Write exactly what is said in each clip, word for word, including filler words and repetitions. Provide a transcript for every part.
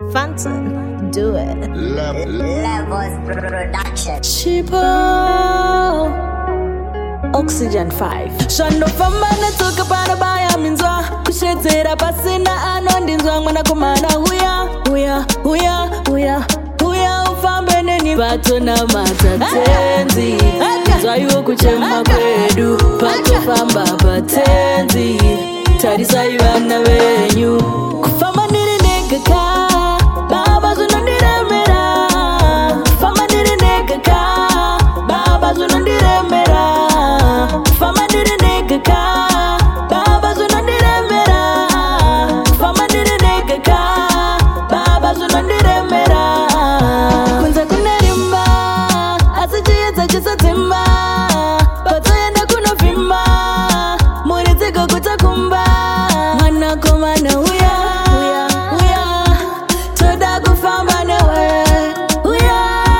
Phantom, do it. Le- Levels Production. Chipo Oxygen five. Shando famana toka para baya minzwa kushetera pasina anondinzwa mwana kumana huya huya huya huya huya ufambe neni pato na matatenzi zwayo kuchema kwedu pato famba patenzi tarisa ivana venyu kufama niri negaka baba zunondiremera fama niri negaka baba zunondiremera fama niri negaka baba zunondiremera fama niri negaka baba zunondiremera kunza kunerimba asijiyeza chisatimba patoyenda kunovimba muriziko kutakumba mwana komana huya huya huya toda kufamba newe huya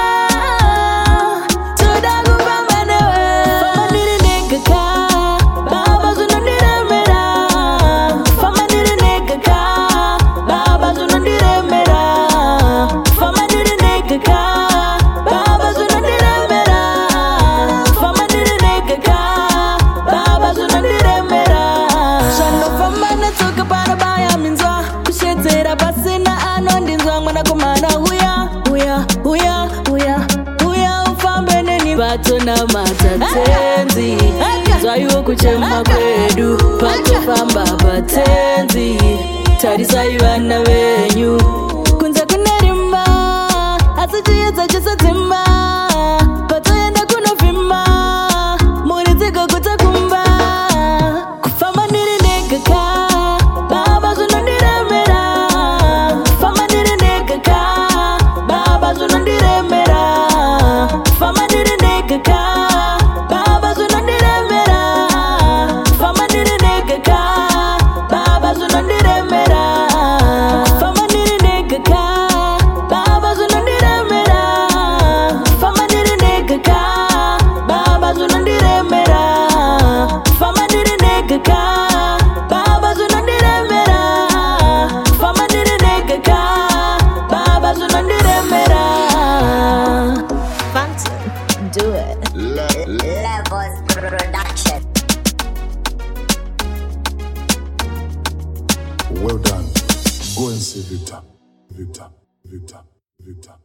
toda kufamba newe fama niri negaka baba zunondiremera fama niri negaka baba zunondiremera fama niri negaka baba zunondiremera fama niri negaka baba zunondiremera shando fama natoka para baya minzwa kushetera pasina anondinzwa mwana kumana huya huya huya huya huya ufambe neni pato na matatenzi zwayo kuchema kwedu pato famba patenzi tarisa ivana venyu kunza kunerimba asijiyeza chisatimba patoyenda kunovimba muriziko kutakumba kufama niri negaka baba zunondiremera fama niri negaka baba zunondiremera fama niri negaka baba zunondiremera fama niri negaka baba zunondiremera fama niri negaka baba zunondiremera fama niri negaka baba zunondiremera fama niri negaka baba zunondiremera fama niri negaka baba zunondiremera Phantom, do it. le- Levels Production. Well done. Go and see Victor. Victor. Victor. Victor.